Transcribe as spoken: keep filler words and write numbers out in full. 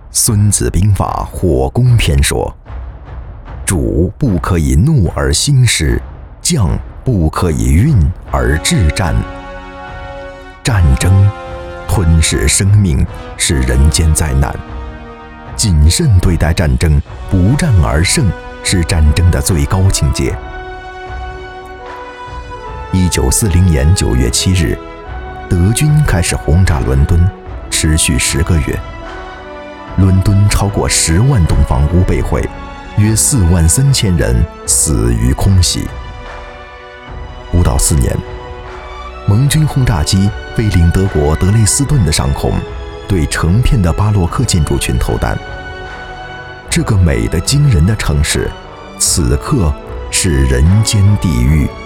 孙子兵法火攻篇说：主不可以怒而兴师，将不可以运而制战。战争吞噬生命，是人间灾难。谨慎对待战争，不战而胜，是战争的最高境界。一九四零年九月七日，德军开始轰炸伦敦，持续十个月。伦敦超过十万栋房屋被毁，约四万三千人死于空袭。不到四年，盟军轰炸机飞临德国德累斯顿的上空，对成片的巴洛克建筑群投弹。这个美得惊人的城市，此刻是人间地狱。